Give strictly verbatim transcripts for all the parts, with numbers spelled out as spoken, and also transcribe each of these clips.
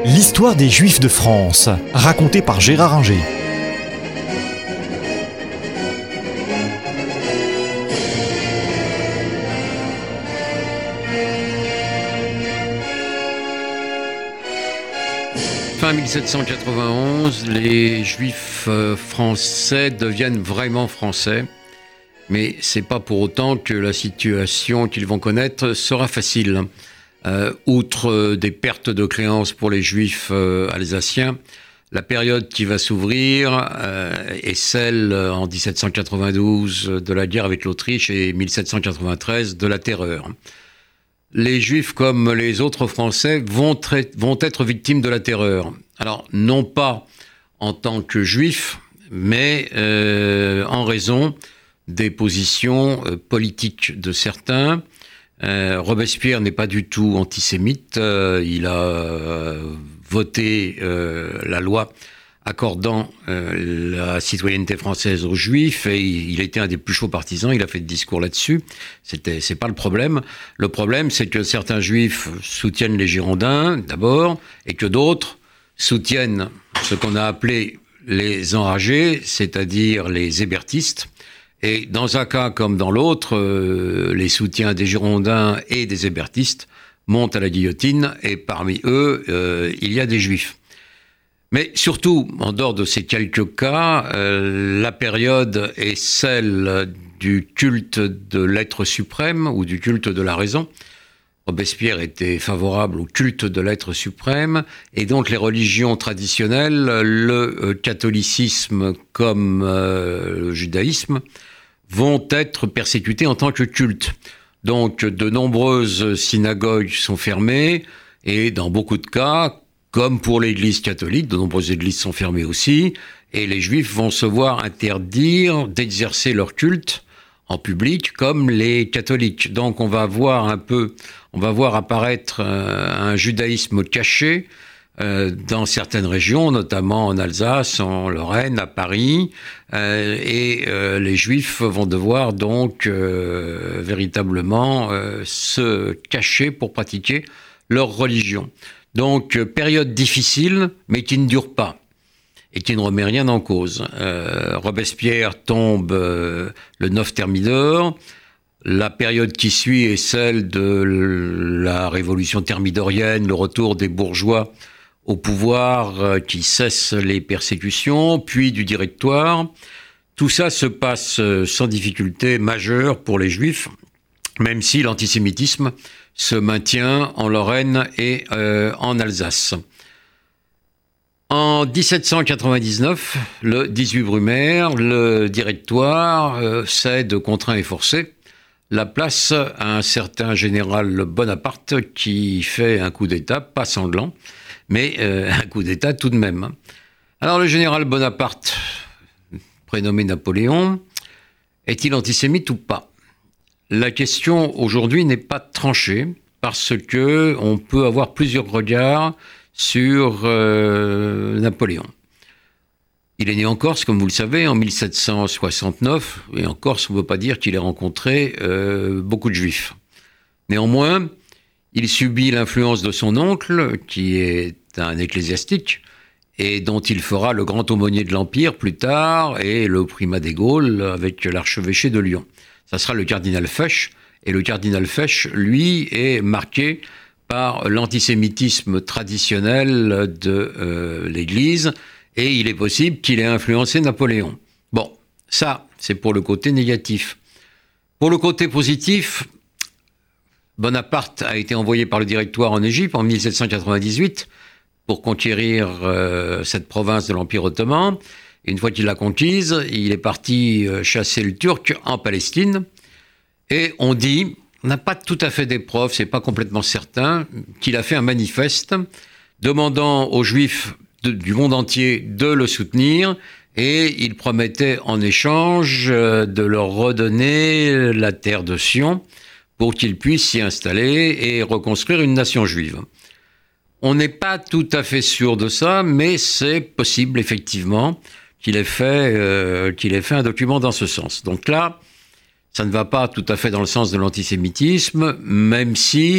L'histoire des Juifs de France, racontée par Gérard Inger. Fin mille sept cent quatre-vingt-onze, les Juifs français deviennent vraiment français, mais c'est pas pour autant que la situation qu'ils vont connaître sera facile. Euh, outre des pertes de créances pour les Juifs euh, alsaciens, la période qui va s'ouvrir euh, est celle euh, en dix-sept cent quatre-vingt-douze de la guerre avec l'Autriche et mille sept cent quatre-vingt-treize de la terreur. Les Juifs, comme les autres Français, vont, tra- vont être victimes de la terreur. Alors, non pas en tant que Juifs, mais euh, en raison des positions euh, politiques de certains. Euh, Robespierre n'est pas du tout antisémite. Euh, il a euh, voté euh, la loi accordant euh, la citoyenneté française aux Juifs et il, il était un des plus chauds partisans. Il a fait des discours là-dessus. C'était, c'est pas le problème. Le problème, c'est que certains Juifs soutiennent les Girondins d'abord et que d'autres soutiennent ce qu'on a appelé les enragés, c'est-à-dire les hébertistes. Et dans un cas comme dans l'autre, euh, les soutiens des Girondins et des hébertistes montent à la guillotine et parmi eux, euh, il y a des Juifs. Mais surtout, en dehors de ces quelques cas, euh, la période est celle du culte de l'être suprême ou du culte de la raison. Robespierre était favorable au culte de l'être suprême et donc les religions traditionnelles, le catholicisme comme euh, le judaïsme, vont être persécutés en tant que culte. Donc, de nombreuses synagogues sont fermées, et dans beaucoup de cas, comme pour l'Église catholique, de nombreuses églises sont fermées aussi, et les Juifs vont se voir interdire d'exercer leur culte en public comme les catholiques. Donc, on va voir un peu, on va voir apparaître un, un judaïsme caché, Euh, dans certaines régions, notamment en Alsace, en Lorraine, à Paris, euh, et euh, les Juifs vont devoir donc euh, véritablement euh, se cacher pour pratiquer leur religion. Donc, euh, période difficile, mais qui ne dure pas et qui ne remet rien en cause. Euh, Robespierre tombe euh, le neuf Thermidor. La période qui suit est celle de la révolution thermidorienne, le retour des bourgeois au pouvoir euh, qui cesse les persécutions, puis du Directoire. Tout ça se passe euh, sans difficulté majeure pour les Juifs, même si l'antisémitisme se maintient en Lorraine et euh, en Alsace. En dix-sept cent quatre-vingt-dix-neuf, le dix-huit Brumaire, le Directoire euh, cède contraint et forcé la place à un certain général Bonaparte qui fait un coup d'État, pas sanglant, mais euh, un coup d'État tout de même. Alors le général Bonaparte, prénommé Napoléon, est-il antisémite ou pas ? La question aujourd'hui n'est pas tranchée parce que on peut avoir plusieurs regards sur euh, Napoléon. Il est né en Corse, comme vous le savez, en mille sept cent soixante-neuf, et en Corse, on ne peut pas dire qu'il ait rencontré euh, beaucoup de Juifs. Néanmoins, il subit l'influence de son oncle, qui est un ecclésiastique, et dont il fera le grand aumônier de l'Empire plus tard, et le primat des Gaules avec l'archevêché de Lyon. Ça sera le cardinal Fesch, et le cardinal Fesch, lui, est marqué par l'antisémitisme traditionnel de euh, l'Église, et il est possible qu'il ait influencé Napoléon. Bon, ça, c'est pour le côté négatif. Pour le côté positif, Bonaparte a été envoyé par le Directoire en Égypte en mille sept cent quatre-vingt-dix-huit pour conquérir euh, cette province de l'Empire ottoman. Et une fois qu'il l'a conquise, il est parti euh, chasser le Turc en Palestine. Et on dit, on n'a pas tout à fait des preuves, c'est pas complètement certain, qu'il a fait un manifeste demandant aux Juifs de, du monde entier de le soutenir. Et il promettait en échange euh, de leur redonner la terre de Sion pour qu'ils puissent s'y installer et reconstruire une nation juive. On n'est pas tout à fait sûr de ça, mais c'est possible, effectivement, qu'il ait fait, euh, qu'il ait fait un document dans ce sens. Donc là, ça ne va pas tout à fait dans le sens de l'antisémitisme, même si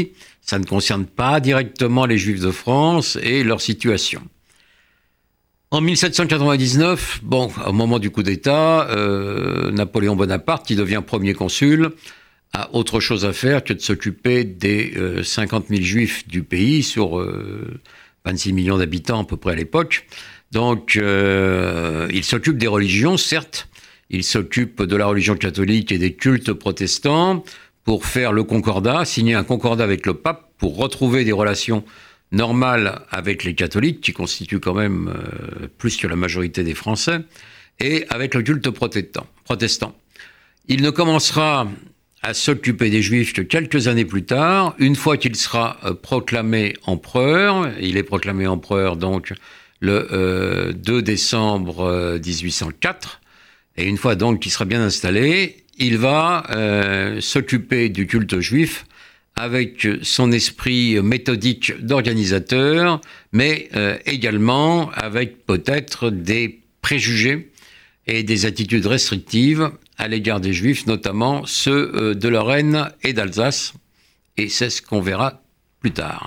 Ça ne concerne pas directement les Juifs de France et leur situation. En mille sept cent quatre-vingt-dix-neuf, bon, au moment du coup d'État, euh, Napoléon Bonaparte, qui devient premier consul, a autre chose à faire que de s'occuper des euh, cinquante mille Juifs du pays sur euh, vingt-six millions d'habitants à peu près à l'époque. Donc, euh, il s'occupe des religions, certes. Il s'occupe de la religion catholique et des cultes protestants pour faire le concordat, signer un concordat avec le pape pour retrouver des relations normales avec les catholiques, qui constituent quand même euh, plus que la majorité des Français, et avec le culte protestant. protestant. Il ne commencera à s'occuper des Juifs que quelques années plus tard, une fois qu'il sera euh, proclamé empereur. Il est proclamé empereur donc le euh, deux décembre dix-huit cent quatre, et une fois donc qu'il sera bien installé, il va euh, s'occuper du culte juif avec son esprit méthodique d'organisateur, mais euh, également avec peut-être des préjugés et des attitudes restrictives à l'égard des Juifs, notamment ceux euh, de Lorraine et d'Alsace, et c'est ce qu'on verra plus tard.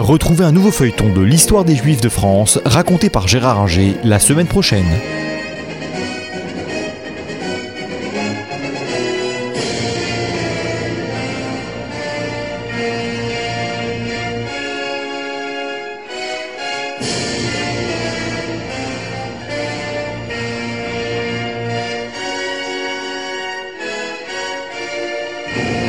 Retrouvez un nouveau feuilleton de l'histoire des Juifs de France, raconté par Gérard Inger la semaine prochaine. Thank you.